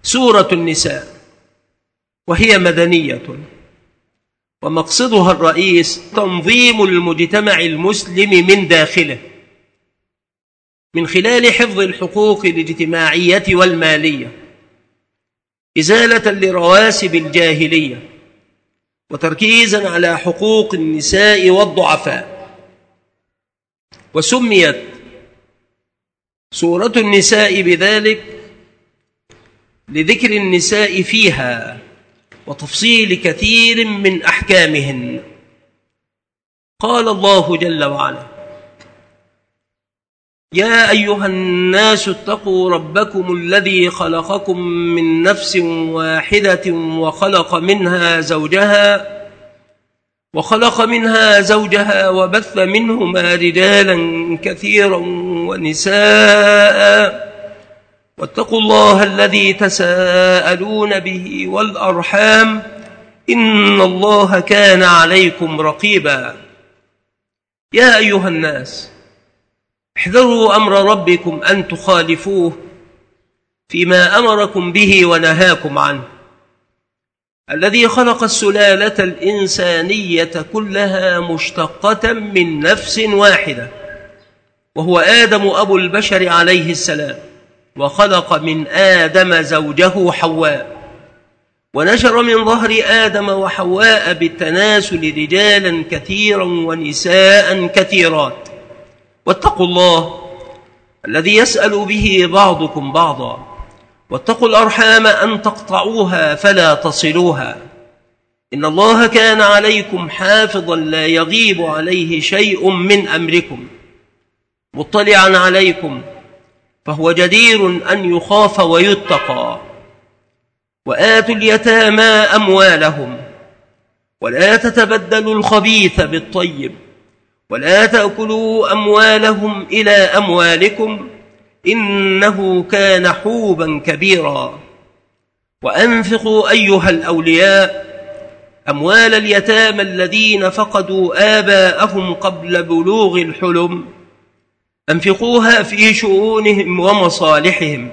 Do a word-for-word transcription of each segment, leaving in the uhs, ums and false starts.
سورة النساء، وهي مدنية، ومقصدها الرئيس تنظيم المجتمع المسلم من داخله من خلال حفظ الحقوق الاجتماعية والمالية، إزالة لرواسب الجاهلية، وتركيزا على حقوق النساء والضعفاء. وسميت سورة النساء بذلك لذكر النساء فيها وتفصيل كثير من أحكامهن. قال الله جل وعلا: يا أيها الناس اتقوا ربكم الذي خلقكم من نفس واحدة وخلق منها زوجها وخلق منها زوجها وبث منهما رجالا كثيرا ونساء واتقوا الله الذي تساءلون به والأرحام إن الله كان عليكم رقيبا. يا أيها الناس احذروا أمر ربكم أن تخالفوه فيما أمركم به ونهاكم عنه، الذي خلق السلالة الإنسانية كلها مشتقة من نفس واحدة، وهو آدم أبو البشر عليه السلام، وخلق من آدم زوجه حواء، ونشر من ظهر آدم وحواء بالتناسل رجالا كثيرا ونساء كثيرات. واتقوا الله الذي يسأل به بعضكم بعضا، واتقوا الأرحام أن تقطعوها فلا تصلوها، إن الله كان عليكم حافظا لا يغيب عليه شيء من أمركم مطلعا عليكم، فهو جدير أن يخاف ويتقى. وآتوا اليتامى أموالهم ولا تتبدلوا الخبيث بالطيب ولا تأكلوا أموالهم إلى أموالكم إنه كان حوبا كبيرا. وأنفقوا أيها الأولياء أموال اليتامى الذين فقدوا آباءهم قبل بلوغ الحلم، أنفقوها في شؤونهم ومصالحهم،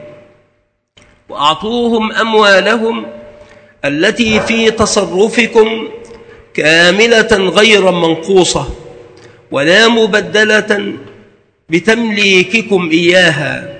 وأعطوهم أموالهم التي في تصرفكم كاملة غير منقوصة ولا مبدلة بتمليككم إياها،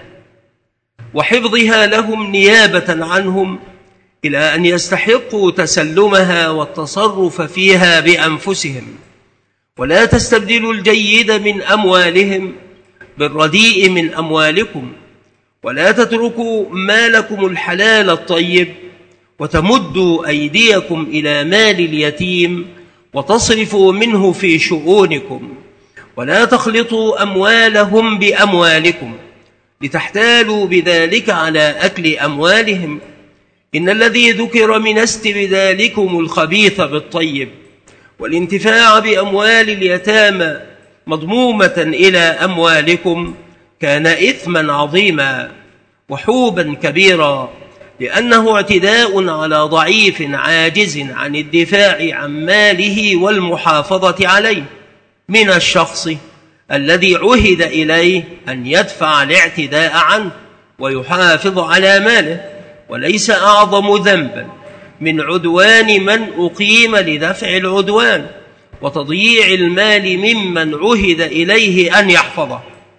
وحفظها لهم نيابة عنهم إلى أن يستحقوا تسلمها والتصرف فيها بأنفسهم. ولا تستبدلوا الجيد من أموالهم بالرديء من أموالكم، ولا تتركوا مالكم الحلال الطيب وتمدوا أيديكم إلى مال اليتيم وتصرفوا منه في شؤونكم، ولا تخلطوا أموالهم بأموالكم لتحتالوا بذلك على أكل أموالهم، إن الذي ذكر من استبدالكم الخبيث بالطيب والانتفاع بأموال اليتامى مضمومة إلى أموالكم كان إثما عظيما وحوبا كبيرا، لأنه اعتداء على ضعيف عاجز عن الدفاع عن ماله والمحافظة عليه من الشخص الذي عهد إليه أن يدفع الاعتداء عنه ويحافظ على ماله. وليس أعظم ذنبا من عدوان من أقيم لدفع العدوان وتضييع المال ممن عهد إليه أن يحفظه.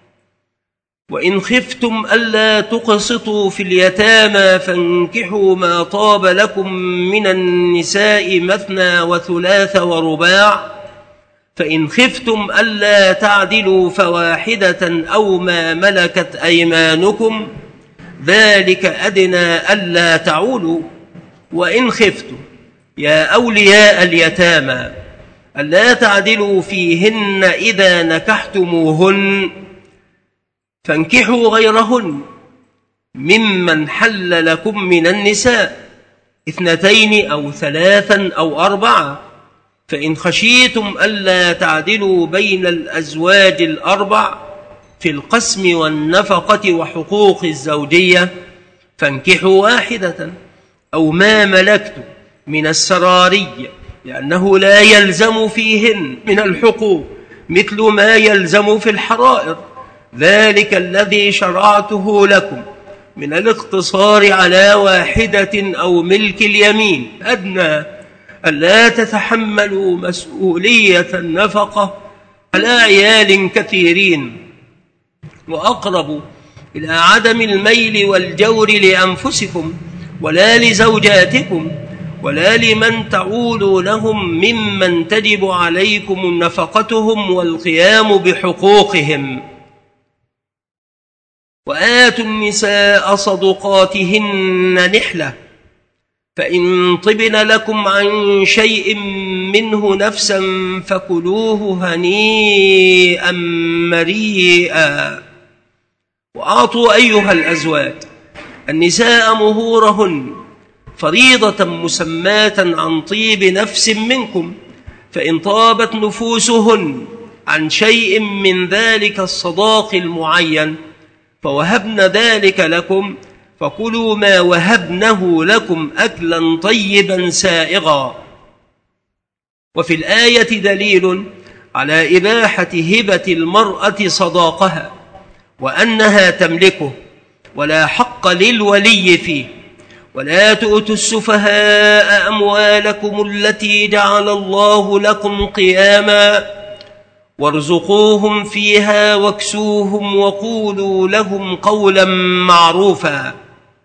وإن خفتم ألا تقسطوا في اليتامى فانكحوا ما طاب لكم من النساء مثنى وثلاث ورباع، فإن خفتم ألا تعدلوا فواحدة أو ما ملكت أيمانكم ذلك أدنى ألا تعولوا. وإن خفتم يا أولياء اليتامى ألا تعدلوا فيهن إذا نكحتموهن فانكحوا غيرهن ممن حل لكم من النساء اثنتين أو ثلاثا أو أربعة، فإن خشيتم ألا تعدلوا بين الأزواج الأربع في القسم والنفقة وحقوق الزوجية فانكحوا واحدة أو ما ملكتم من السراري، لأنه لا يلزم فيهن من الحقوق مثل ما يلزم في الحرائر، ذلك الذي شرعته لكم من الاقتصار على واحدة أو ملك اليمين أدنى ألا تتحملوا مسؤولية النفقة على عيال كثيرين، وأقرب إلى عدم الميل والجور لأنفسكم ولا لزوجاتكم ولا لمن تعولونهم ممن تجب عليكم نفقتهم والقيام بحقوقهم. وآتوا النساء صدقاتهن نحلة، فإن طبن لكم عن شيء منه نفسا فكلوه هنيئا مريئا. وأعطوا أيها الأزواج النساء مهورهن فريضة مسماة عن طيب نفس منكم، فإن طابت نفوسهن عن شيء من ذلك الصداق المعين فوهبن ذلك لكم، فكلوا ما وهبنه لكم أكلا طيبا سائغا. وفي الآية دليل على إباحة هبة المرأة صداقها وأنها تملكه ولا حق للولي فيه. ولا تؤتوا السفهاء أموالكم التي جعل الله لكم قياما وارزقوهم فيها واكسوهم وقولوا لهم قولا معروفا.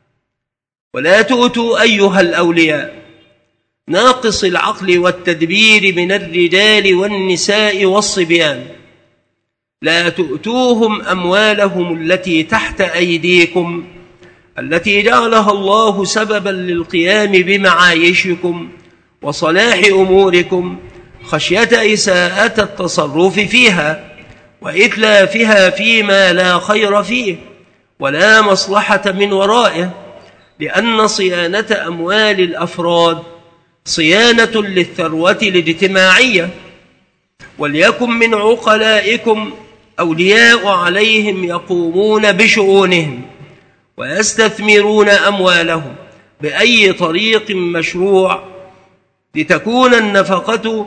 ولا تؤتوا أيها الأولياء ناقص العقل والتدبير من الرجال والنساء والصبيان، لا تؤتوهم أموالهم التي تحت أيديكم التي جعلها الله سببا للقيام بمعايشكم وصلاح أموركم، خشية إساءة التصرف فيها وإتلافها فيما لا خير فيه ولا مصلحة من ورائه، لأن صيانة أموال الأفراد صيانة للثروة الاجتماعية. وليكن من عقلائكم أولياء عليهم يقومون بشؤونهم ويستثمرون أموالهم بأي طريق مشروع لتكون النفقة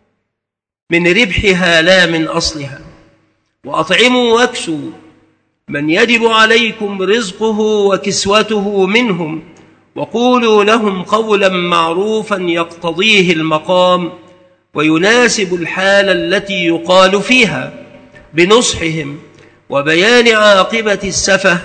من ربحها لا من أصلها. وأطعموا واكسوا من يجب عليكم رزقه وكسوته منهم، وقولوا لهم قولا معروفا يقتضيه المقام ويناسب الحال التي يقال فيها، بنصحهم وبيان عاقبة السفه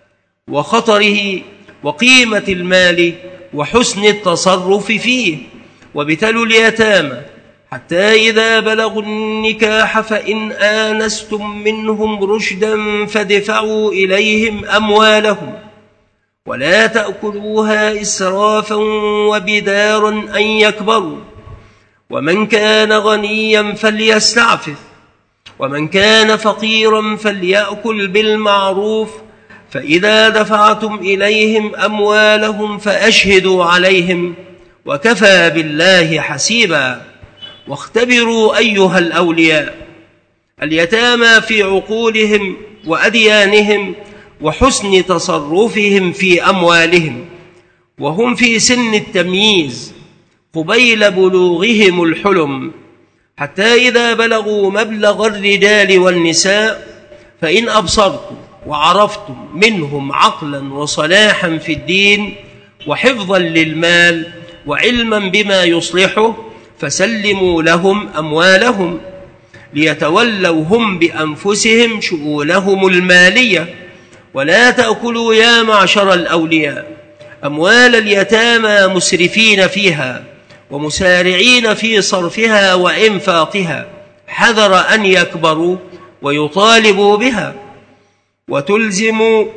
وخطره وقيمة المال وحسن التصرف فيه. وابتلوا اليتامى حتى إذا بلغوا النكاح فإن آنستم منهم رشدا فادفعوا إليهم أموالهم ولا تأكلوها إسرافا وبدارا أن يكبروا، ومن كان غنيا فليستعفف ومن كان فقيرا فليأكل بالمعروف، فإذا دفعتم إليهم أموالهم فأشهدوا عليهم وكفى بالله حسيبا. واختبروا أيها الأولياء اليتامى في عقولهم وأديانهم وحسن تصرفهم في أموالهم وهم في سن التمييز قبيل بلوغهم الحلم، حتى إذا بلغوا مبلغ الرجال والنساء فإن أبصرتم وعرفتم منهم عقلا وصلاحا في الدين وحفظا للمال وعلما بما يصلحه فسلموا لهم أموالهم ليتولوا هم بأنفسهم شؤونهم المالية. ولا تأكلوا يا معشر الأولياء أموال اليتامى مسرفين فيها ومسارعين في صرفها وإنفاقها، حذر أن يكبروا ويطالبوا بها، وتلزموا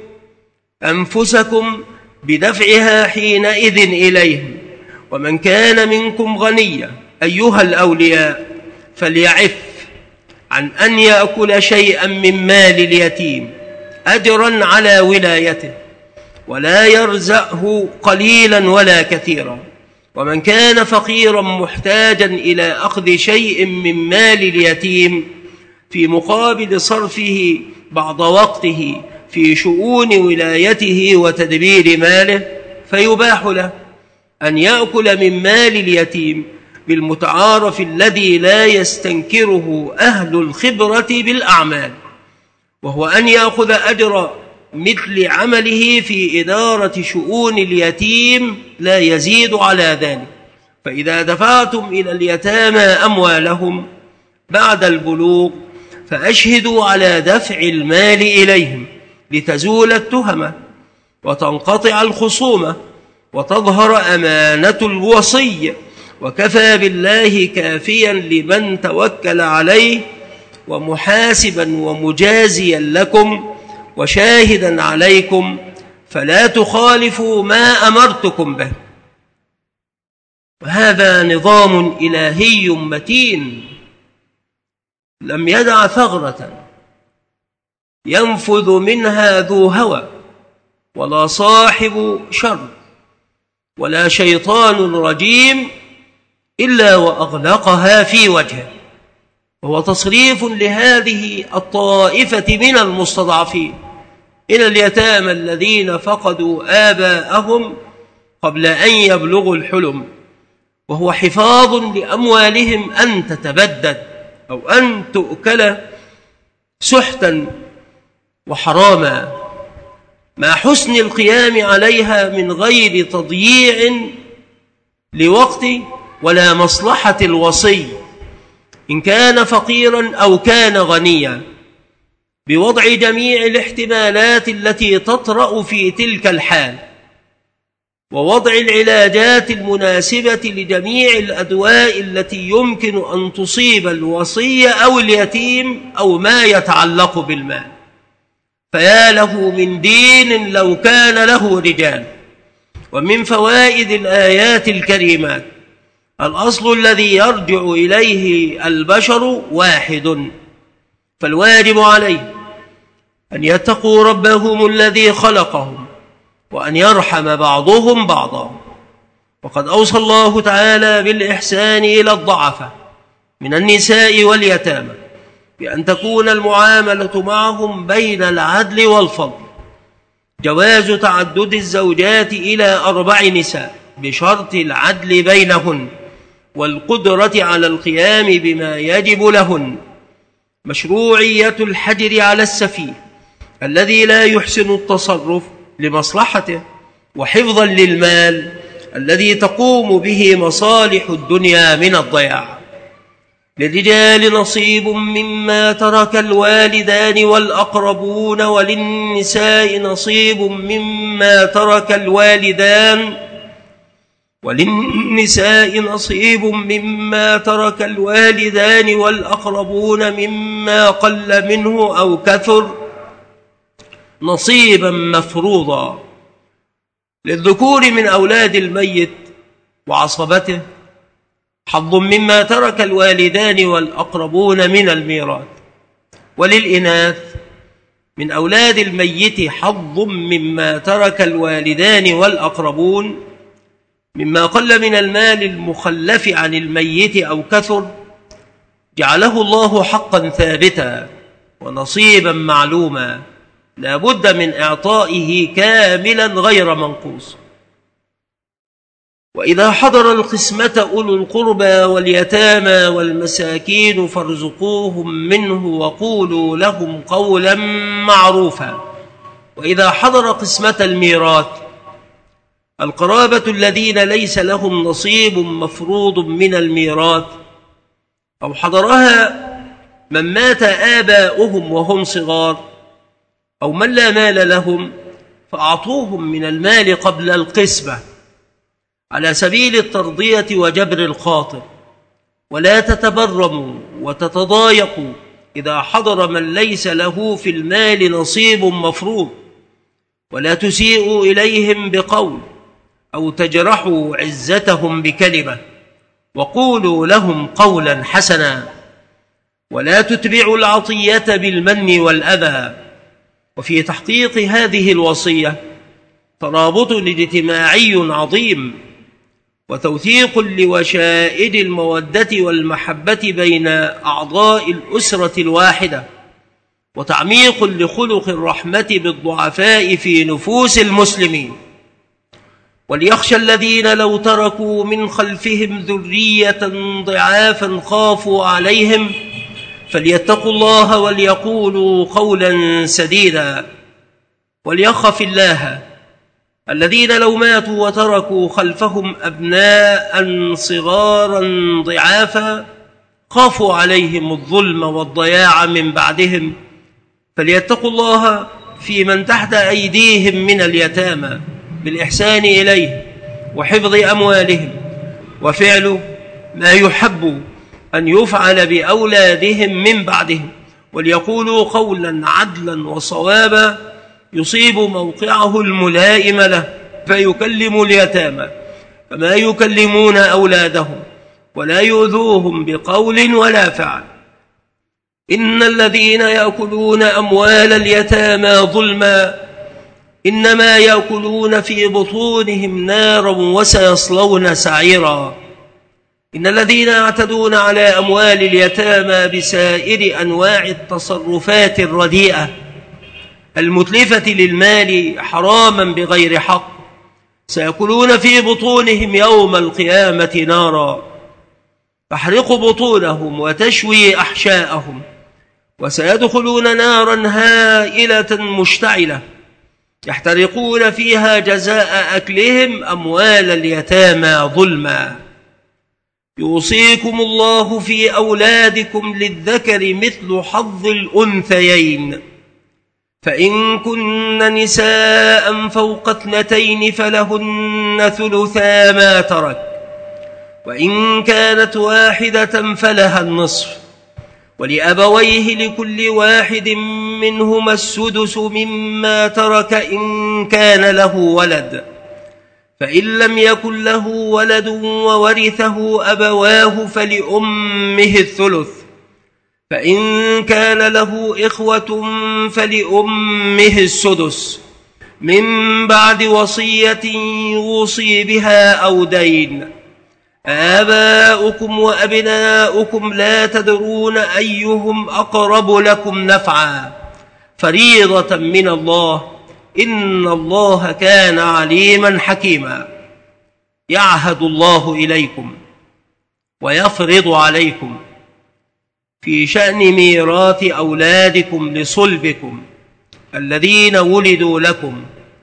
أنفسكم بدفعها حينئذ إليهم. ومن كان منكم غنيا أيها الأولياء فليعف عن أن يأكل شيئا من مال اليتيم أجرا على ولايته ولا يرزقه قليلا ولا كثيرا. ومن كان فقيرا محتاجا إلى أخذ شيء من مال اليتيم في مقابل صرفه بعض وقته في شؤون ولايته وتدبير ماله، فيباح له أن يأكل من مال اليتيم بالمتعارف الذي لا يستنكره أهل الخبرة بالأعمال، وهو أن يأخذ أجر مثل عمله في إدارة شؤون اليتيم لا يزيد على ذلك. فإذا دفعتم إلى اليتامى أموالهم بعد البلوغ فأشهدوا على دفع المال إليهم لتزول التهمة وتنقطع الخصومة وتظهر أمانة الوصي، وكفى بالله كافيا لمن توكل عليه ومحاسبا ومجازيا لكم وشاهدا عليكم، فلا تخالفوا ما أمرتكم به. وهذا نظام إلهي متين لم يدع ثغرة ينفذ منها ذو هوى ولا صاحب شر ولا شيطان رجيم إلا وأغلقها في وجهه. وهو تصريف لهذه الطائفة من المستضعفين إلى اليتامى الذين فقدوا آباءهم قبل أن يبلغوا الحلم، وهو حفاظ لأموالهم أن تتبدد أو أن تؤكل سحتا وحراما، مع حسن القيام عليها من غير تضييع لوقت ولا مصلحة الوصي إن كان فقيرا أو كان غنيا، بوضع جميع الاحتمالات التي تطرأ في تلك الحال، ووضع العلاجات المناسبة لجميع الأدواء التي يمكن أن تصيب الوصي أو اليتيم أو ما يتعلق بالمال. فيا له من دين لو كان له رجال. ومن فوائد الآيات الكريمات الأصل الذي يرجع إليه البشر واحد، فالواجب عليه أن يتقوا ربهم الذي خلقهم وأن يرحم بعضهم بعضا. وقد أوصى الله تعالى بالإحسان إلى الضعفاء من النساء واليتامى بأن تكون المعاملة معهم بين العدل والفضل، جواز تعدد الزوجات إلى أربع نساء بشرط العدل بينهن والقدرة على القيام بما يجب لهن، مشروعية الحجر على السفيه الذي لا يحسن التصرف لمصلحته، وحفظا للمال الذي تقوم به مصالح الدنيا من الضياع. للرجال نصيب مما ترك الوالدان والأقربون، وللنساء نصيب مما ترك الوالدان وللنساء نصيب مما ترك الوالدان والأقربون مما قل منه أو كثر نصيبا مفروضا. للذكور من أولاد الميت وعصبته حظ مما ترك الوالدان والأقربون من الميراث، وللإناث من أولاد الميت حظ مما ترك الوالدان والأقربون مما قل من المال المخلف عن الميت أو كثر، جعله الله حقا ثابتا ونصيبا معلوما لا بد من إعطائه كاملا غير منقوص. وإذا حضر القسمة أولو القربى واليتامى والمساكين فارزقوهم منه وقولوا لهم قولا معروفا. وإذا حضر قسمة الميراث القرابة الذين ليس لهم نصيب مفروض من الميراث، أو حضرها من مات آباؤهم وهم صغار، أو من لا مال لهم، فأعطوهم من المال قبل القسمة على سبيل الترضية وجبر الخاطر، ولا تتبرموا وتتضايقوا إذا حضر من ليس له في المال نصيب مفروض، ولا تسيئوا إليهم بقول أو تجرحوا عزتهم بكلمة، وقولوا لهم قولا حسنا، ولا تتبعوا العطية بالمن والأذى. وفي تحقيق هذه الوصية ترابط اجتماعي عظيم، وتوثيق لوشائج المودة والمحبة بين أعضاء الأسرة الواحدة، وتعميق لخلق الرحمة بالضعفاء في نفوس المسلمين. وليخشى الذين لو تركوا من خلفهم ذرية ضعافا خافوا عليهم فليتقوا الله وليقولوا قولا سديدا. وليخف الله الذين لو ماتوا وتركوا خلفهم أبناء صغارا ضعافا خافوا عليهم الظلم والضياع من بعدهم، فليتقوا الله في من تحت أيديهم من اليتامى بالإحسان إليه وحفظ أموالهم وفعل ما يحب أن يفعل بأولادهم من بعدهم، وليقولوا قولا عدلا وصوابا يصيب موقعه الملائم له، فيكلم اليتامى فما يكلمون أولادهم ولا يؤذوهم بقول ولا فعل. إن الذين يأكلون أموال اليتامى ظلما إنما يأكلون في بطونهم نارا وسيصلون سعيرا. إن الذين يعتدون على أموال اليتامى بسائر أنواع التصرفات الرديئة المتلفة للمال حراما بغير حق سيأكلون في بطونهم يوم القيامة نارا تحرق بطونهم وتشوي أحشاءهم، وسيدخلون نارا هائلة مشتعلة يحترقون فيها جزاء أكلهم أموال اليتامى ظلما. يوصيكم الله في أولادكم للذكر مثل حظ الأنثيين، فإن كن نساء فوق اثنتين فلهن ثلثا ما ترك، وإن كانت واحدة فلها النصف، ولأبويه لكل واحد منهما السدس مما ترك إن كان له ولد، فإن لم يكن له ولد وورثه أبواه فلأمه الثلث، فإن كان له إخوة فلأمه السدس من بعد وصية يوصي بها أو دين. آباؤكم وأبناؤكم لا تدرون أيهم أقرب لكم نفعا فريضة من الله إن الله كان عليما حكيما. يعهد الله إليكم ويفرض عليكم في شأن ميراث أولادكم لصلبكم الذين ولدوا لكم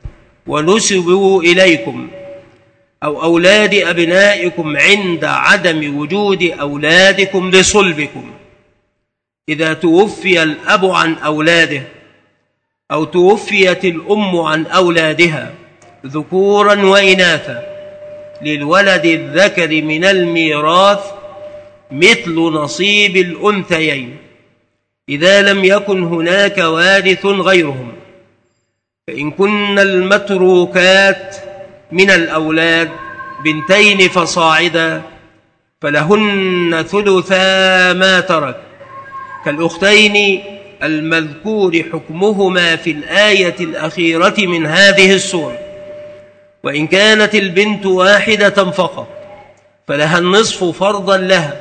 ونسبوا إليكم، أو أولاد أبنائكم عند عدم وجود أولادكم لصلبكم، إذا توفي الأب عن أولاده أو توفيت الأم عن أولادها ذكورا وإناثا، للولد الذكر من الميراث مثل نصيب الأنثيين إذا لم يكن هناك وارث غيرهم. فإن كن المتروكات من الأولاد بنتين فصاعدا فلهن ثلثا ما ترك، كالأختين المذكور حكمهما في الآية الأخيرة من هذه السورة. وإن كانت البنت واحدة فقط فلها النصف فرضا لها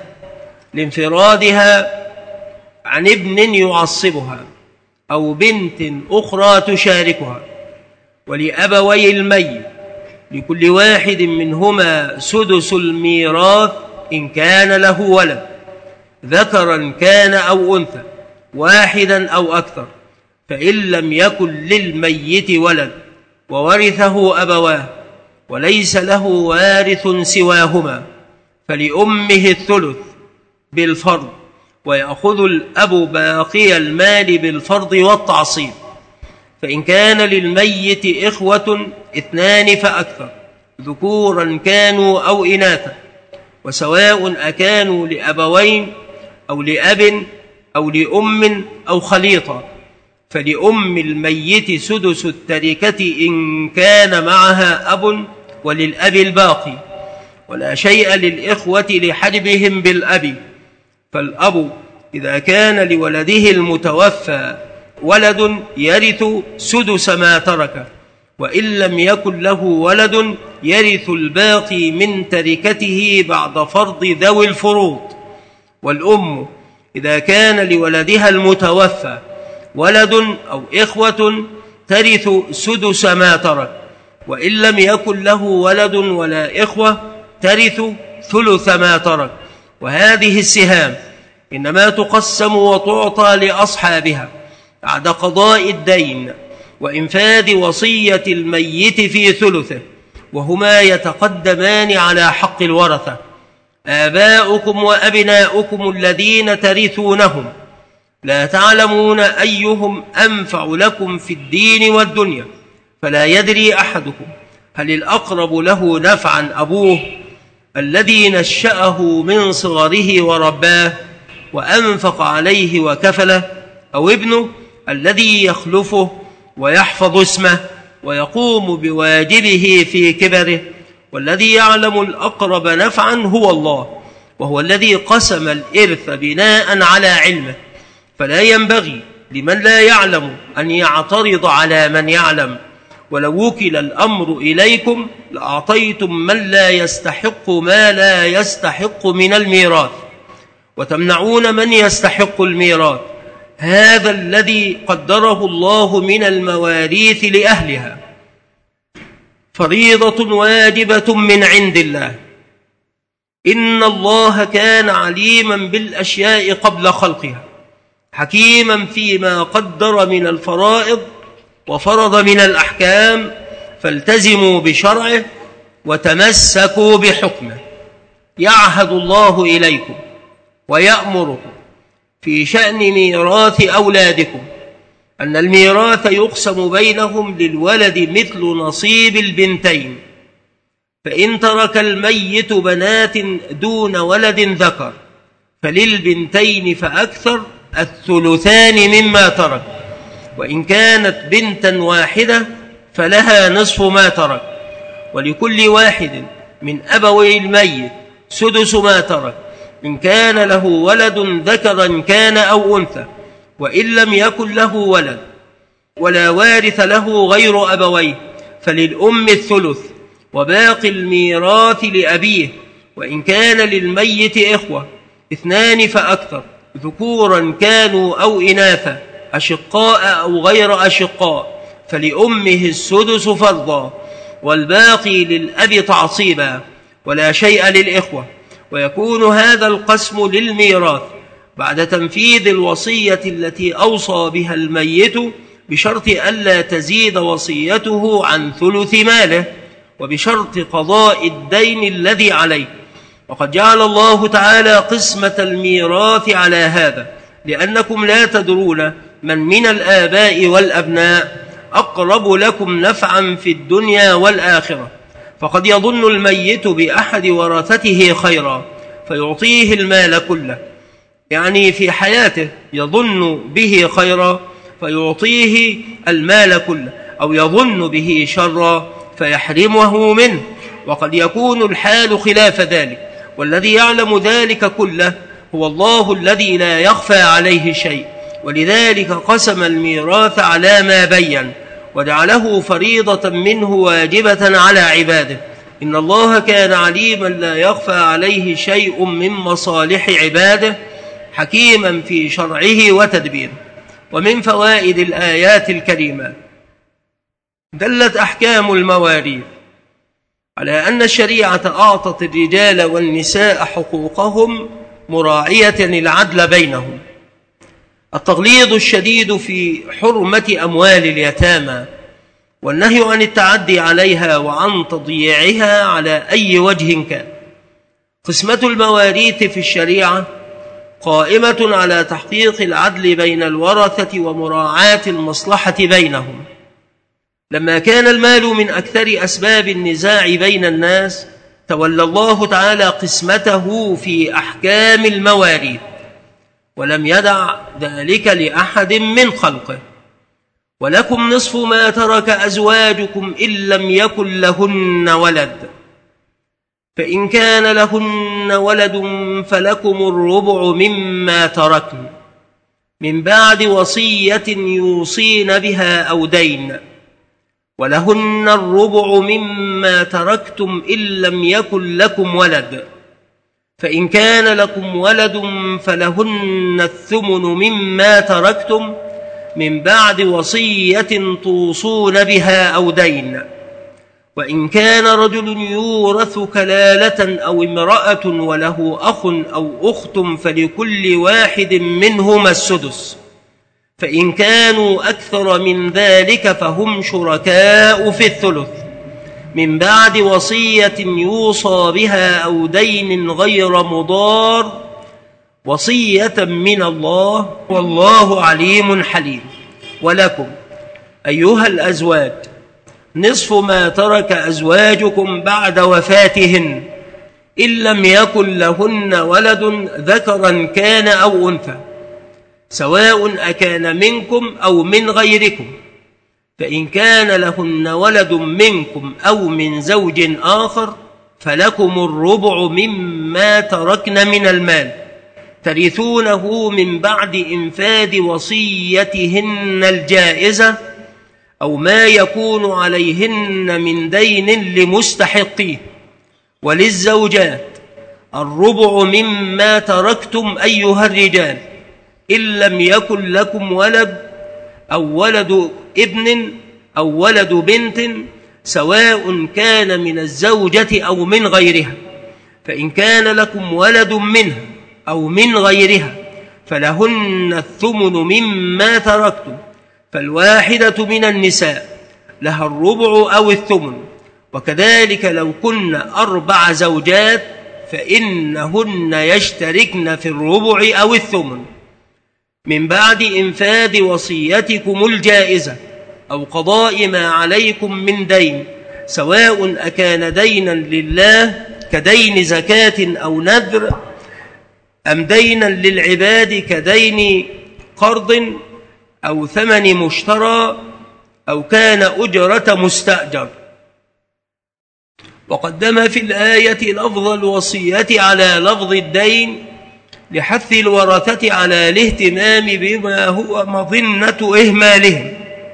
لانفرادها عن ابن يعصبها أو بنت أخرى تشاركها، ولأبوي الميت لكل واحد منهما سدس الميراث إن كان له ولد ذكرا كان أو أنثى واحدا أو أكثر، فإن لم يكن للميت ولد وورثه أبواه وليس له وارث سواهما فلأمه الثلث بالفرض، ويأخذ الأب باقي المال بالفرض والتعصيب. فإن كان للميت إخوة اثنان فأكثر ذكورا كانوا أو إناثا، وسواء أكانوا لأبوين أو لأب أو لأم أو خليطة، فلأم الميت سدس التركة إن كان معها أب وللأب الباقي، ولا شيء للإخوة لحجبهم بالأب. فالأب إذا كان لولده المتوفى ولد يرث سدس ما ترك، وإن لم يكن له ولد يرث الباقي من تركته بعد فرض ذوي الفروض. والأم إذا كان لولدها المتوفى ولد أو إخوة ترث سدس ما ترك، وإن لم يكن له ولد ولا إخوة ترث ثلث ما ترك. وهذه السهام إنما تقسم وتعطى لأصحابها بعد قضاء الدين وإنفاذ وصية الميت في ثلثه، وهما يتقدمان على حق الورثة: آباؤكم وأبناؤكم الذين ترثونهم لا تعلمون أيهم أنفع لكم في الدين والدنيا، فلا يدري أحدكم هل الأقرب له نفعا أبوه الذي نشأه من صغره ورباه وأنفق عليه وكفله، أو ابنه الذي يخلفه ويحفظ اسمه ويقوم بواجبه في كبره، والذي يعلم الأقرب نفعا هو الله، وهو الذي قسم الإرث بناء على علمه. فلا ينبغي لمن لا يعلم أن يعترض على من يعلم، ولو وكل الأمر إليكم لأعطيتم من لا يستحق ما لا يستحق من الميراث، وتمنعون من يستحق الميراث، هذا الذي قدره الله من المواريث لأهلها فريضة واجبة من عند الله. إن الله كان عليما بالأشياء قبل خلقها، حكيما فيما قدر من الفرائض وفرض من الأحكام، فالتزموا بشرعه وتمسكوا بحكمه. يعهد الله إليكم ويأمركم في شأن ميراث أولادكم أن الميراث يقسم بينهم للولد مثل نصيب البنتين، فإن ترك الميت بنات دون ولد ذكر فللبنتين فأكثر الثلثان مما ترك، وإن كانت بنتا واحدة فلها نصف ما ترك، ولكل واحد من أبوي الميت سدس ما ترك إن كان له ولد ذكرا كان أو أنثى، وإن لم يكن له ولد ولا وارث له غير أبويه فللأم الثلث، وباقي الميراث لأبيه، وإن كان للميت إخوة اثنان فأكثر ذكورا كانوا أو إناثا أشقاء أو غير أشقاء فلأمه السدس فرضا، والباقي للأب تعصيبا، ولا شيء للإخوة. ويكون هذا القسم للميراث بعد تنفيذ الوصية التي أوصى بها الميت، بشرط ألا تزيد وصيته عن ثلث ماله، وبشرط قضاء الدين الذي عليه. وقد جعل الله تعالى قسمة الميراث على هذا، لأنكم لا تدرون من من الآباء والأبناء أقرب لكم نفعا في الدنيا والآخرة، فقد يظن الميت بأحد ورثته خيرا فيعطيه المال كله، يعني في حياته يظن به خيرا فيعطيه المال كله، أو يظن به شرا فيحرمه منه، وقد يكون الحال خلاف ذلك، والذي يعلم ذلك كله هو الله الذي لا يخفى عليه شيء. ولذلك قسم الميراث على ما بين، وجعله فريضة منه واجبة على عباده. إن الله كان عليما لا يخفى عليه شيء من مصالح عباده، حكيما في شرعه وتدبيره. ومن فوائد الآيات الكريمة دلت أحكام المواريث على أن الشريعة أعطت الرجال والنساء حقوقهم مراعية العدل بينهم. التغليظ الشديد في حرمة أموال اليتامى، والنهي عن التعدي عليها وعن تضييعها على أي وجه كان. قسمة المواريث في الشريعة قائمة على تحقيق العدل بين الورثة ومراعاة المصلحة بينهم. لما كان المال من أكثر أسباب النزاع بين الناس، تولى الله تعالى قسمته في أحكام المواريث، ولم يدع ذلك لأحد من خلقه. ولكم نصف ما ترك أزواجكم إن لم يكن لهن ولد، فإن كان لهن ولد فلكم الربع مما تركن من بعد وصية يوصين بها أو دين، ولهن الربع مما تركتم إن لم يكن لكم ولد، فإن كان لكم ولد فلهن الثمن مما تركتم من بعد وصية توصون بها أو دين، وإن كان رجل يورث كلالة أو امرأة وله أخ أو أخت فلكل واحد منهما السدس، فإن كانوا أكثر من ذلك فهم شركاء في الثلث من بعد وصية يوصى بها أو دين غير مضار وصية من الله والله عليم حليم. ولكم أيها الأزواج نصف ما ترك أزواجكم بعد وفاتهن إن لم يكن لهن ولد ذكرا كان أو أنثى سواء أكان منكم أو من غيركم، فإن كان لهن ولد منكم أو من زوج آخر فلكم الربع مما تركن من المال ترثونه من بعد إنفاذ وصيتهن الجائزة أو ما يكون عليهن من دين لمستحقيه. وللزوجات الربع مما تركتم أيها الرجال إن لم يكن لكم ولد أو ولد ابن أو ولد بنت سواء كان من الزوجة أو من غيرها، فإن كان لكم ولد منها أو من غيرها فلهن الثمن مما تركتم، فالواحدة من النساء لها الربع أو الثمن. وكذلك لو كن أربع زوجات فإنهن يشتركن في الربع أو الثمن من بعد إنفاذ وصيتكم الجائزة أو قضاء ما عليكم من دين سواء أكان دينا لله كدين زكاة أو نذر أم دينا للعباد كدين قرض أو ثمن مشترى أو كان أجرة مستأجر. وقدم في الآية لفظ الوصية على لفظ الدين لحث الورثة على الاهتمام بما هو مظنة إهمالهم،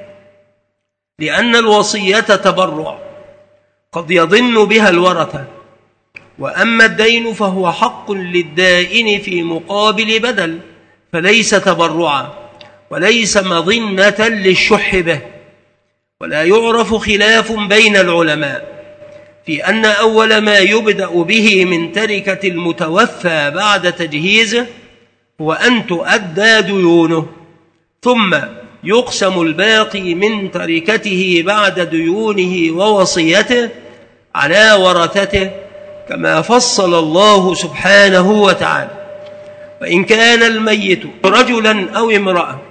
لأن الوصية تبرع قد يظن بها الورثة، وأما الدين فهو حق للدائن في مقابل بدل فليس تبرعا وليس مظنة للشح به. ولا يعرف خلاف بين العلماء في أن أول ما يبدأ به من تركة المتوفى بعد تجهيزه هو أن تؤدى ديونه، ثم يقسم الباقي من تركته بعد ديونه ووصيته على ورثته كما فصل الله سبحانه وتعالى. وإن كان الميت رجلا أو امرأة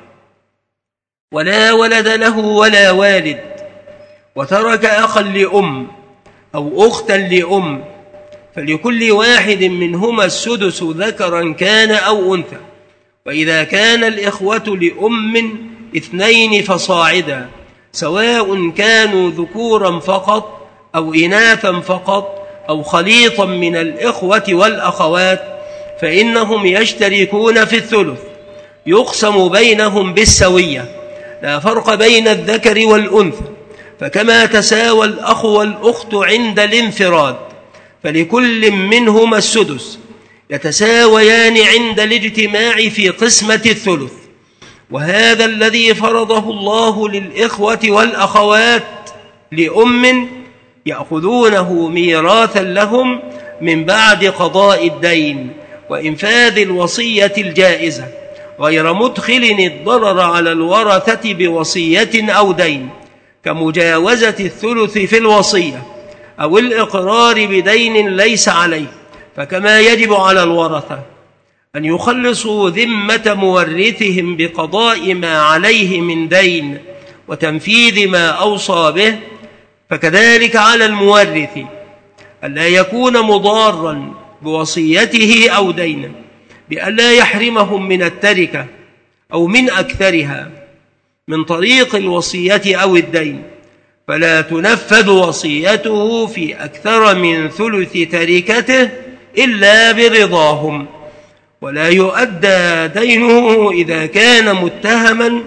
ولا ولد له ولا والد وترك أخا لأم أو أختا لأم فلكل واحد منهما السدس ذكرا كان أو أنثى، وإذا كان الإخوة لأم اثنين فصاعدا سواء كانوا ذكورا فقط أو إناثا فقط أو خليطا من الإخوة والأخوات فإنهم يشتركون في الثلث يقسم بينهم بالسوية لا فرق بين الذكر والأنثى، فكما تساوى الأخ والأخت عند الانفراد فلكل منهما السدس يتساويان عند الاجتماع في قسمة الثلث. وهذا الذي فرضه الله للإخوة والأخوات لأم يأخذونه ميراثا لهم من بعد قضاء الدين وإنفاذ الوصية الجائزة غير مدخل الضرر على الورثة بوصية أو دين كمجاوزة الثلث في الوصية أو الإقرار بدين ليس عليه. فكما يجب على الورثة أن يخلصوا ذمة مورثهم بقضاء ما عليه من دين وتنفيذ ما أوصى به، فكذلك على المورث ألا يكون مضارا بوصيته أو دينه بألا يحرمهم من التركة أو من أكثرها من طريق الوصية أو الدين، فلا تنفذ وصيته في أكثر من ثلث تركته إلا برضاهم، ولا يؤدى دينه إذا كان متهما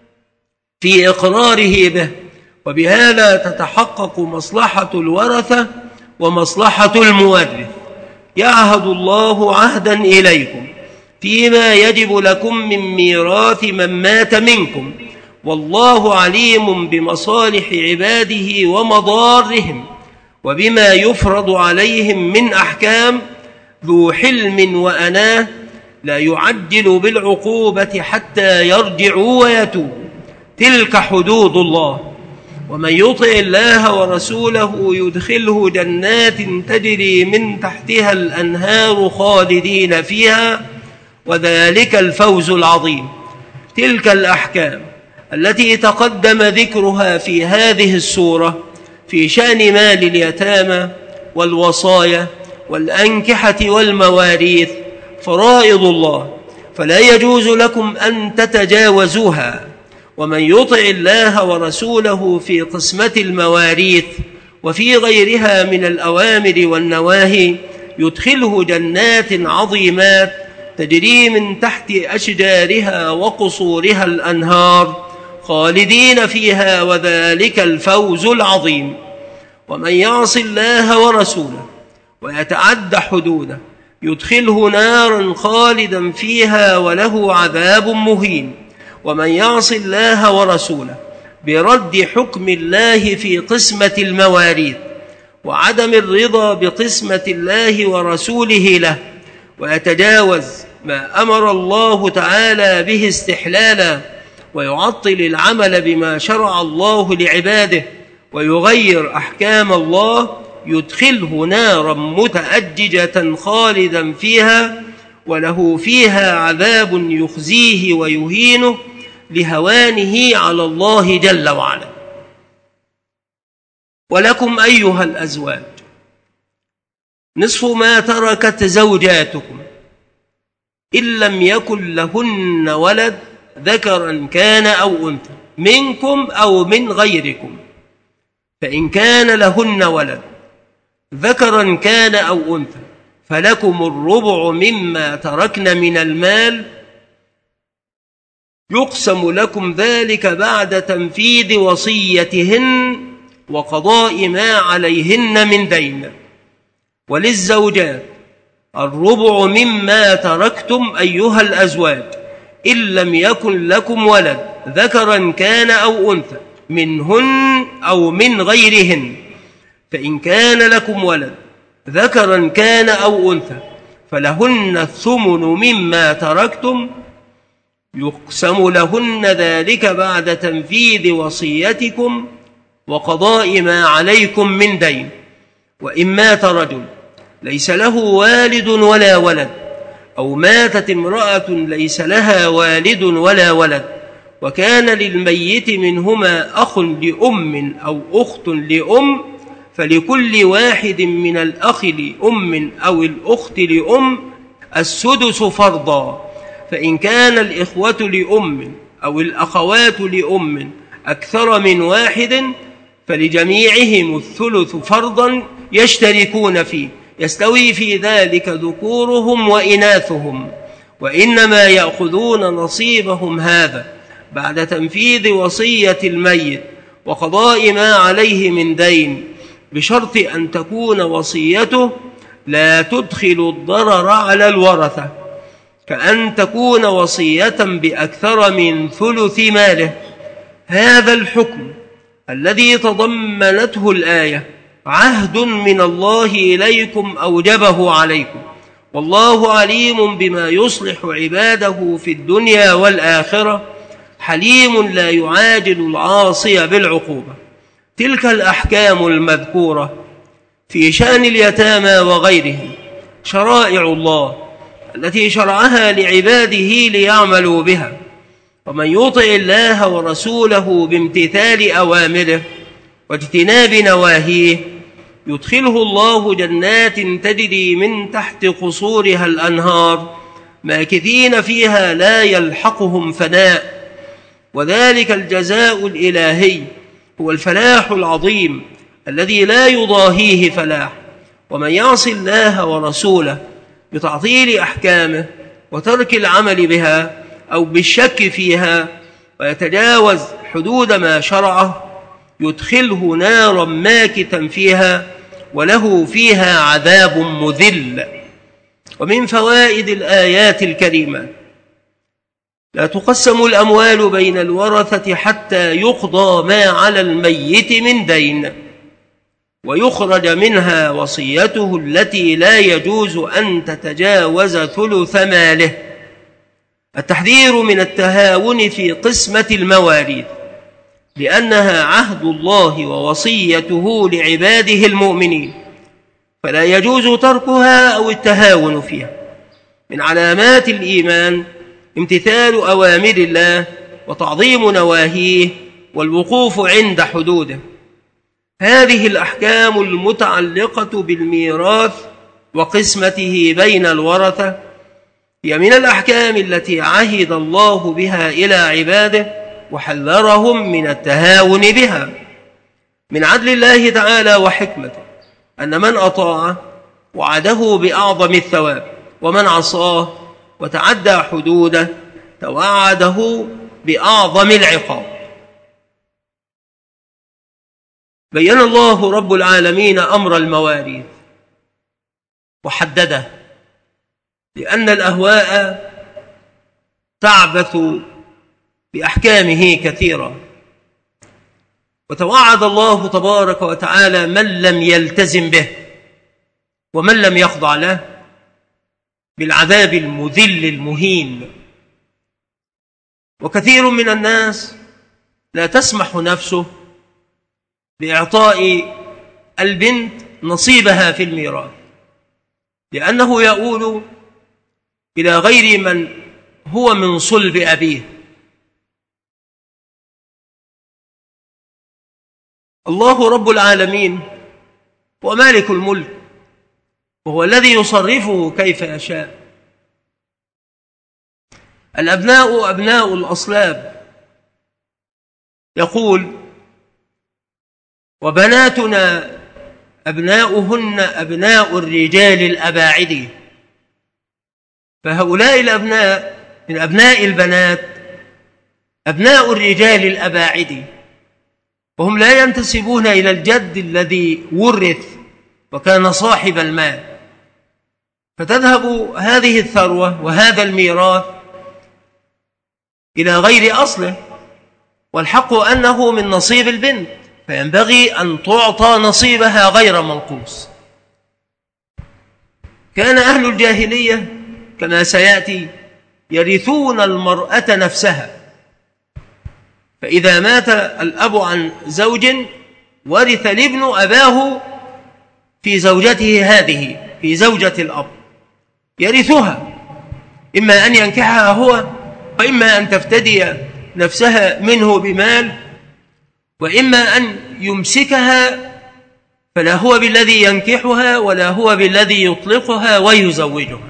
في إقراره به، وبهذا تتحقق مصلحة الورثة ومصلحة المورث. يعهد الله عهدا إليكم فيما يجب لكم من ميراث من مات منكم، والله عليم بمصالح عباده ومضارهم وبما يفرض عليهم من أحكام، ذو حلم وأناه لا يعجل بالعقوبة حتى يرجعوا ويتوبوا. تلك حدود الله. ومن يطع الله ورسوله يدخله جنات تجري من تحتها الأنهار خالدين فيها، وذلك الفوز العظيم. تلك الأحكام التي تقدم ذكرها في هذه السورة في شأن مال اليتامى والوصايا والأنكحة والمواريث فرائض الله، فلا يجوز لكم أن تتجاوزوها. ومن يطع الله ورسوله في قسمة المواريث وفي غيرها من الأوامر والنواهي يدخله جنات عظيمات تجري من تحت أشجارها وقصورها الأنهار خالدين فيها، وذلك الفوز العظيم. ومن يعص الله ورسوله ويتعد حدوده يدخله نارا خالدا فيها وله عذاب مهين. ومن يعص الله ورسوله برد حكم الله في قسمة المواريث وعدم الرضا بقسمة الله ورسوله له، ويتجاوز ما أمر الله تعالى به استحلالا، ويعطل العمل بما شرع الله لعباده، ويغير أحكام الله، يدخله نارا متأججة خالدا فيها وله فيها عذاب يخزيه ويهينه لهوانه على الله جل وعلا. ولكم أيها الأزواج نصف ما تركت زوجاتكم إن لم يكن لهن ولد ذكرا كان أو أنثى منكم أو من غيركم، فإن كان لهن ولد ذكرا كان أو أنثى فلكم الربع مما تركن من المال، يقسم لكم ذلك بعد تنفيذ وصيتهن وقضاء ما عليهن من دين. وللزوجات الربع مما تركتم أيها الأزواج إن لم يكن لكم ولد ذكرا كان أو أنثى منهن أو من غيرهن، فإن كان لكم ولد ذكرا كان أو أنثى فلهن الثمن مما تركتم، يقسم لهن ذلك بعد تنفيذ وصيتكم وقضاء ما عليكم من دين. وإن مات رجل ليس له والد ولا ولد، أو ماتت امرأة ليس لها والد ولا ولد، وكان للميت منهما أخ لأم أو أخت لأم، فلكل واحد من الأخ لأم أو الأخت لأم السدس فرضا. فإن كان الإخوة لأم أو الأخوات لأم أكثر من واحد فلجميعهم الثلث فرضا يشتركون فيه، يستوي في ذلك ذكورهم وإناثهم، وإنما يأخذون نصيبهم هذا بعد تنفيذ وصية الميت وقضاء ما عليه من دين، بشرط أن تكون وصيته لا تدخل الضرر على الورثة، كأن تكون وصية بأكثر من ثلث ماله. هذا الحكم الذي تضمنته الآية عهد من الله إليكم أوجبه عليكم، والله عليم بما يصلح عباده في الدنيا والآخرة، حليم لا يعاجل العاصي بالعقوبة. تلك الأحكام المذكورة في شأن اليتامى وغيرهم شرائع الله التي شرعها لعباده ليعملوا بها. ومن يطع الله ورسوله بامتثال أوامره واجتناب نواهيه يدخله الله جنات تجري من تحت قصورها الأنهار ماكثين فيها لا يلحقهم فناء، وذلك الجزاء الإلهي هو الفلاح العظيم الذي لا يضاهيه فلاح. ومن يعص الله ورسوله بتعطيل أحكامه وترك العمل بها أو بالشك فيها ويتجاوز حدود ما شرعه يدخله نارا ماكثا فيها وله فيها عذاب مذل. ومن فوائد الآيات الكريمة لا تقسم الأموال بين الورثة حتى يقضى ما على الميت من دين ويخرج منها وصيته التي لا يجوز أن تتجاوز ثلث ماله، التحذير من التهاون في قسمة المواريث، لأنها عهد الله ووصيته لعباده المؤمنين، فلا يجوز تركها أو التهاون فيها. من علامات الإيمان امتثال أوامر الله وتعظيم نواهيه والوقوف عند حدوده. هذه الأحكام المتعلقة بالميراث وقسمته بين الورثة هي من الأحكام التي عهد الله بها إلى عباده وحذرهم من التهاون بها. من عدل الله تعالى وحكمته أن من أطاع وعده بأعظم الثواب، ومن عصاه وتعدى حدوده توعده بأعظم العقاب. بين الله رب العالمين أمر المواريث وحدده، لأن الأهواء تعبث بأحكامه كثيرا، وتوعد الله تبارك وتعالى من لم يلتزم به ومن لم يخضع له بالعذاب المذل المهين. وكثير من الناس لا تسمح نفسه بإعطاء البنت نصيبها في الميراث، لأنه يؤول إلى غير من هو من صلب أبيه. الله رب العالمين هو مالك الملك، وهو الذي يصرفه كيف يشاء. الأبناء أبناء الأصلاب، يقول: وبناتنا أبناؤهن أبناء الرجال الأباعد. فهؤلاء الأبناء من أبناء البنات أبناء الرجال الأباعد، وهم لا ينتسبون إلى الجد الذي ورث وكان صاحب المال، فتذهب هذه الثروة وهذا الميراث إلى غير أصله، والحق أنه من نصيب البنت، فينبغي أن تعطى نصيبها غير منقوص. كان أهل الجاهلية كما سيأتي يرثون المرأة نفسها، فإذا مات الأب عن زوج ورث الابن أباه في زوجته هذه، في زوجة الأب، يرثها، إما أن ينكحها هو، وإما أن تفتدي نفسها منه بمال، وإما أن يمسكها، فلا هو بالذي ينكحها ولا هو بالذي يطلقها ويزوجها.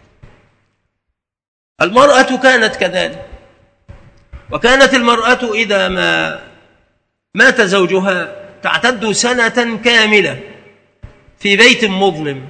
المرأة كانت كذلك، وكانت المرأة إذا ما مات زوجها تعتد سنة كاملة في بيت مظلم،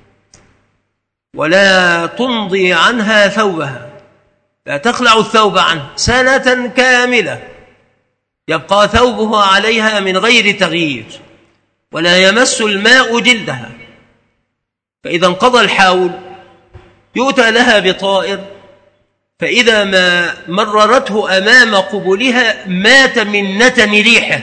ولا تمضي عنها ثوبها، لا تخلع الثوب عنه سنة كاملة، يبقى ثوبها عليها من غير تغيير، ولا يمس الماء جلدها. فإذا انقضى الحول يؤتى لها بطائر، فإذا ما مررته أمام قبلها مات من نتن ريحه.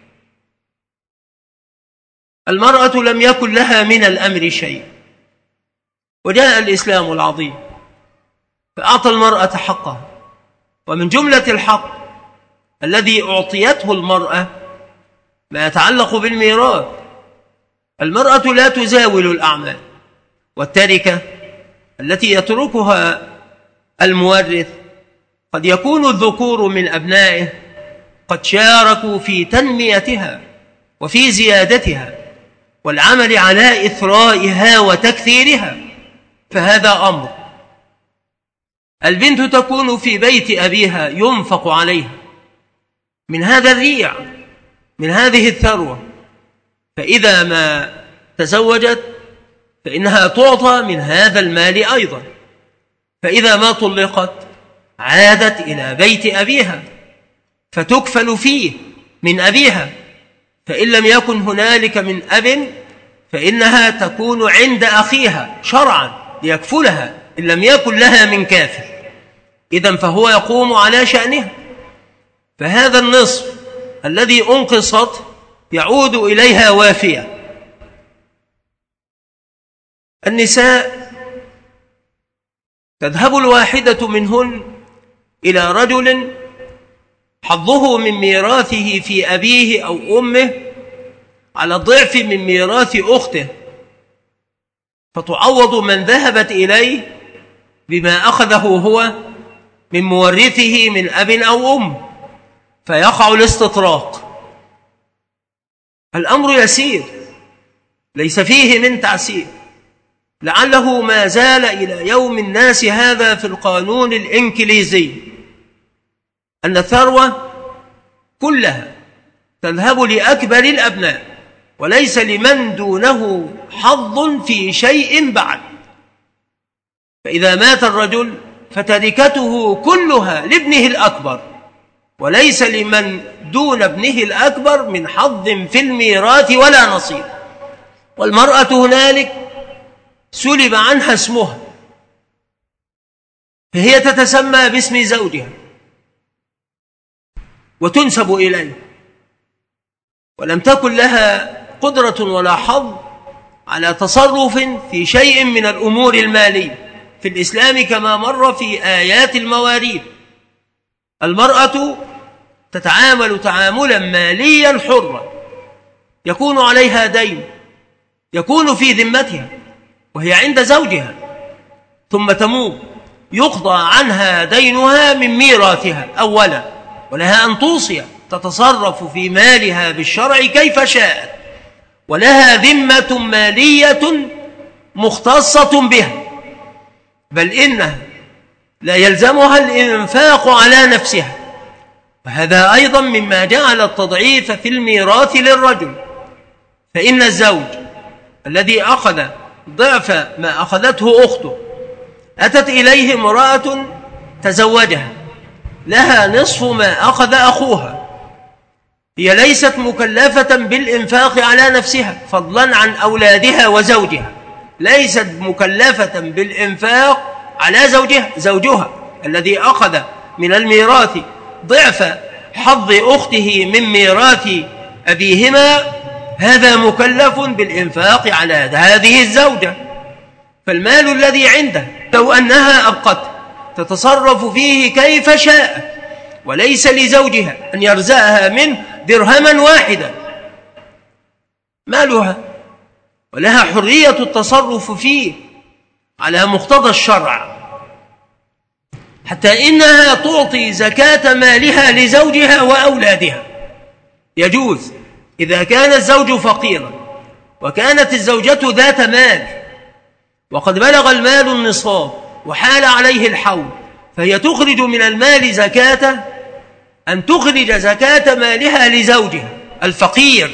المرأة لم يكن لها من الأمر شيء، وجاء الإسلام العظيم فأعطى المرأة حقها. ومن جملة الحق الذي أعطيته المرأة ما يتعلق بالميراث. المرأة لا تزاول الأعمال، والتركة التي يتركها المورث قد يكون الذكور من أبنائه قد شاركوا في تنميتها وفي زيادتها والعمل على إثرائها وتكثيرها، فهذا أمر. البنت تكون في بيت أبيها ينفق عليها من هذا الريع، من هذه الثروة، فإذا ما تزوجت فإنها تعطى من هذا المال أيضا، فإذا ما طلقت عادت إلى بيت أبيها فتكفل فيه من أبيها، فإن لم يكن هنالك من أب فإنها تكون عند أخيها شرعا ليكفلها إن لم يكن لها من كافر، إذن فهو يقوم على شأنها. فهذا النصف الذي أنقصت يعود إليها وافية. النساء تذهب الواحدة منهن إلى رجل حظه من ميراثه في أبيه أو أمه على الضعف من ميراث أخته، فتعوض من ذهبت إليه بما أخذه هو من مورثه من أب أو أم، فيقع الاستطراق. الأمر يسير ليس فيه من تعسير، لعله ما زال إلى يوم الناس هذا في القانون الإنكليزي أن الثروة كلها تذهب لأكبر الأبناء وليس لمن دونه حظ في شيء بعد. فإذا مات الرجل فتركته كلها لابنه الأكبر وليس لمن دون ابنه الأكبر من حظ في الميراث ولا نصيب. والمرأة هنالك سلب عنها اسمها، فهي تتسمى باسم زوجها وتنسب إليه، ولم تكن لها قدرة ولا حظ على تصرف في شيء من الأمور المالية في الإسلام كما مر في آيات المواريث. المرأة تتعامل تعاملا ماليا حرا، يكون عليها دين يكون في ذمتها وهي عند زوجها، ثم تموت يقضى عنها دينها من ميراثها أولا، ولها أن توصي تتصرف في مالها بالشرع كيف شاءت، ولها ذمة مالية مختصة بها، بل إنها لا يلزمها الإنفاق على نفسها. وهذا أيضا مما جعل التضعيف في الميراث للرجل، فإن الزوج الذي أخذ ضعف ما أخذته أخته أتت إليه امرأة تزوجها لها نصف ما أخذ أخوها، هي ليست مكلفة بالإنفاق على نفسها فضلا عن أولادها وزوجها، ليست مكلفة بالإنفاق على زوجها. زوجها الذي أخذ من الميراث ضعف حظ أخته من ميراث أبيهما هذا مكلف بالإنفاق على هذه الزوجة. فالمال الذي عنده لو أنها أبقته تتصرف فيه كيف شاء، وليس لزوجها أن يرزقها منه درهما واحدا، مالها ولها حرية التصرف فيه على مقتضى الشرع، حتى إنها تعطي زكاة مالها لزوجها وأولادها. يجوز إذا كان الزوج فقيرا وكانت الزوجة ذات مال وقد بلغ المال النصاب وحال عليه الحول، فهي تخرج من المال زكاة أن تخرج زكاة مالها لزوجها الفقير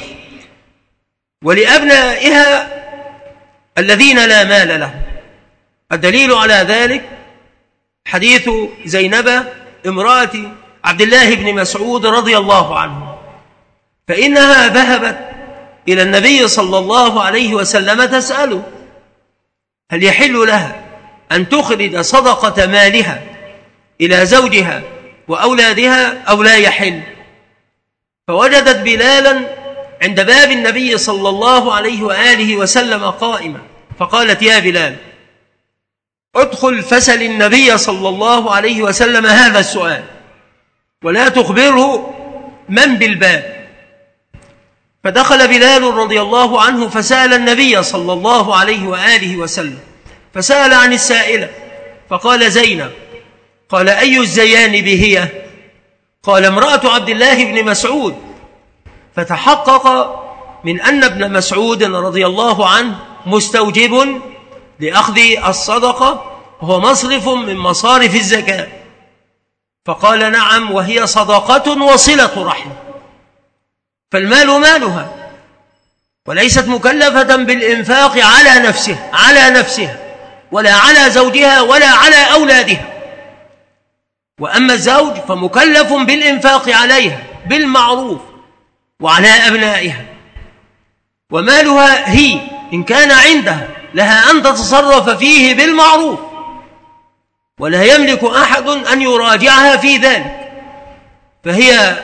ولأبنائها الذين لا مال لهم. الدليل على ذلك حديث زينب امرأة عبد الله بن مسعود رضي الله عنه، فإنها ذهبت إلى النبي صلى الله عليه وسلم تسأله هل يحل لها أن تخرج صدقة مالها إلى زوجها وأولادها أو لا يحل، فوجدت بلالا عند باب النبي صلى الله عليه وآله وسلم قائما، فقالت يا بلال ادخل فسل النبي صلى الله عليه وسلم هذا السؤال ولا تخبره من بالباب. فدخل بلال رضي الله عنه فسأل النبي صلى الله عليه وآله وسلم، فسأل عن السائلة فقال زينب. قال أي الزيانب هي؟ قال امرأة عبد الله بن مسعود. فتحقق من أن ابن مسعود رضي الله عنه مستوجب لأخذ الصدقة وهو مصرف من مصارف الزكاة، فقال نعم وهي صدقة وصلة رحم، فالمال مالها وليست مكلفة بالإنفاق على نفسها على نفسها ولا على زوجها ولا على أولادها. وأما الزوج فمكلف بالإنفاق عليها بالمعروف وعلى أبنائها، ومالها هي إن كان عندها لها أن تتصرف فيه بالمعروف، ولا يملك أحد أن يراجعها في ذلك، فهي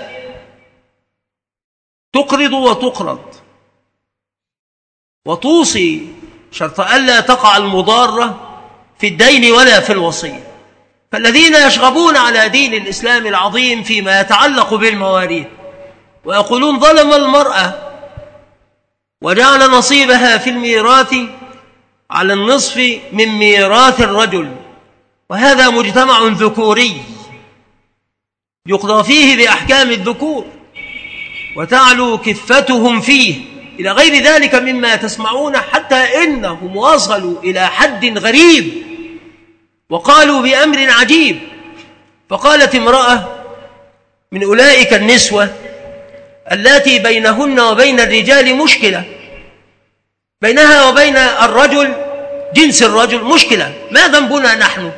تقرض وتقرض وتوصي شرط ألا تقع المضارة في الدين ولا في الوصية. فالذين يشغبون على دين الإسلام العظيم فيما يتعلق بالمواريث ويقولون ظلم المرأة وجعل نصيبها في الميراث على النصف من ميراث الرجل، وهذا مجتمع ذكوري يقضى فيه بأحكام الذكور وتعلو كفتهم فيه إلى غير ذلك مما تسمعون، حتى إنهم وصلوا إلى حد غريب وقالوا بأمر عجيب. فقالت امرأة من أولئك النسوة التي بينهن وبين الرجال مشكلة، بينها وبين الرجل جنس الرجل مشكلة، ما ذنبنا نحن؟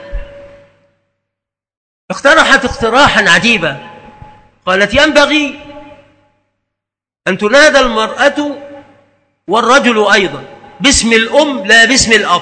اقترحت اقتراحا عجيبا، قالت ينبغي أن تنادى المرأة والرجل أيضا باسم الأم لا باسم الأب،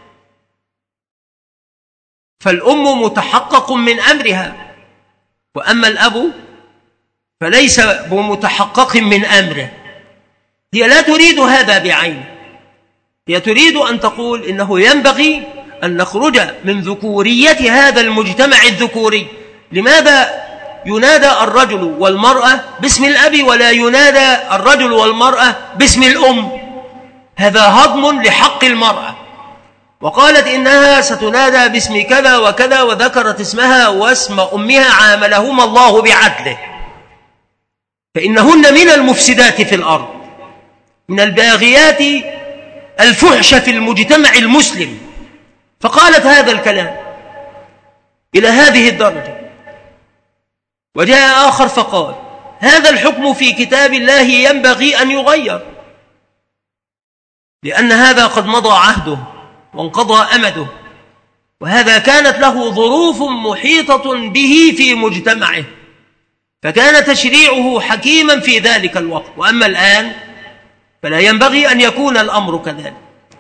فالأم متحقق من أمرها، وأما الأب فليس بمتحقق من أمره. هي لا تريد هذا بعينه، هي تريد أن تقول إنه ينبغي أن نخرج من ذكورية هذا المجتمع الذكوري. لماذا ينادى الرجل والمرأة باسم الأب ولا ينادى الرجل والمرأة باسم الأم؟ هذا هضم لحق المرأة. وقالت إنها ستنادى باسم كذا وكذا، وذكرت اسمها واسم أمها عاملهما الله بعدله، فإنهن من المفسدات في الأرض، من الباغيات الفحش في المجتمع المسلم. فقالت هذا الكلام إلى هذه الدرجة. وجاء آخر فقال هذا الحكم في كتاب الله ينبغي أن يغير، لأن هذا قد مضى عهده وانقضى أمده، وهذا كانت له ظروف محيطة به في مجتمعه، فكان تشريعه حكيما في ذلك الوقت. وأما الآن فلا ينبغي أن يكون الأمر كذلك.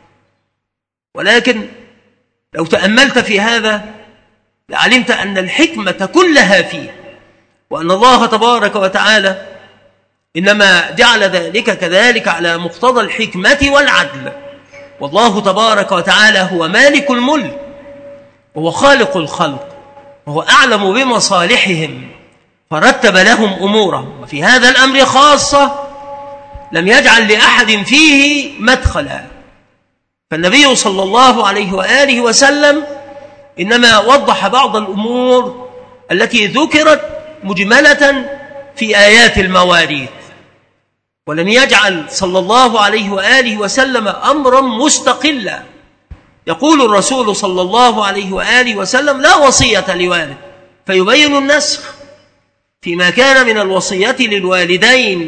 ولكن لو تأملت في هذا لعلمت أن الحكمة كلها فيه، وأن الله تبارك وتعالى إنما جعل ذلك كذلك على مقتضى الحكمة والعدل. والله تبارك وتعالى هو مالك الملك وهو خالق الخلق وهو أعلم بمصالحهم، فرتب لهم أمورهم. وفي هذا الأمر خاصة لم يجعل لأحد فيه مدخلا. فالنبي صلى الله عليه وآله وسلم إنما وضح بعض الأمور التي ذكرت مجملة في آيات المواريث، ولم يجعل صلى الله عليه وآله وسلم أمرا مستقلا. يقول الرسول صلى الله عليه وآله وسلم لا وصية لوالد، فيبين النسخ فيما كان من الوصية للوالدين،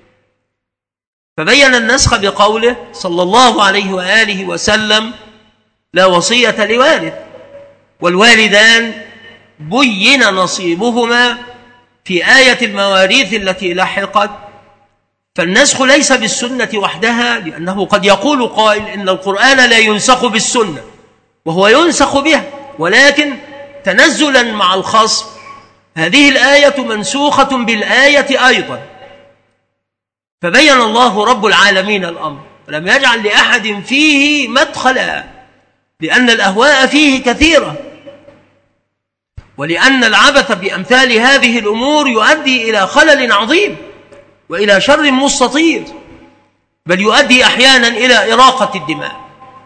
فبين النسخ بقوله صلى الله عليه وآله وسلم لا وصية لوالد، والوالدان بين نصيبهما في آية المواريث التي لحقت. فالنسخ ليس بالسنة وحدها، لأنه قد يقول قائل إن القرآن لا ينسخ بالسنة، وهو ينسخ بها، ولكن تنزلا مع الخصم هذه الآية منسوخة بالآية أيضا. فبين الله رب العالمين الأمر ولم يجعل لأحد فيه مدخلا، لأن الأهواء فيه كثيرة، ولأن العبث بأمثال هذه الأمور يؤدي إلى خلل عظيم وإلى شر مستطير، بل يؤدي أحيانا إلى إراقة الدماء.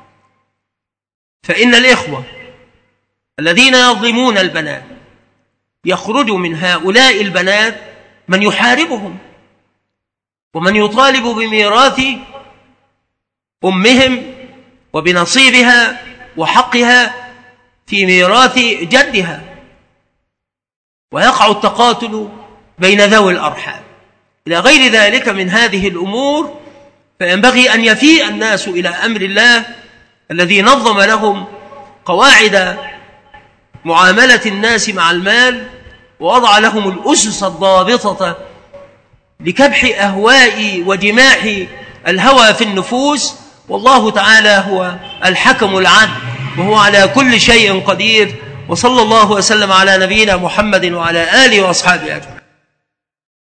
فإن الإخوة الذين يظلمون البنات يخرج من هؤلاء البنات من يحاربهم ومن يطالب بميراث أمهم وبنصيبها وحقها في ميراث جدها، ويقع التقاتل بين ذوي الأرحام إلى غير ذلك من هذه الأمور. فينبغي أن يفيء الناس إلى أمر الله الذي نظم لهم قواعد معاملة الناس مع المال، ووضع لهم الأسس الضابطة لكبح أهواء وجماح الهوى في النفوس. والله تعالى هو الحكم العدل، وهو على كل شيء قدير. وصلى الله وسلم على نبينا محمد وعلى آله وأصحابه أجمعين.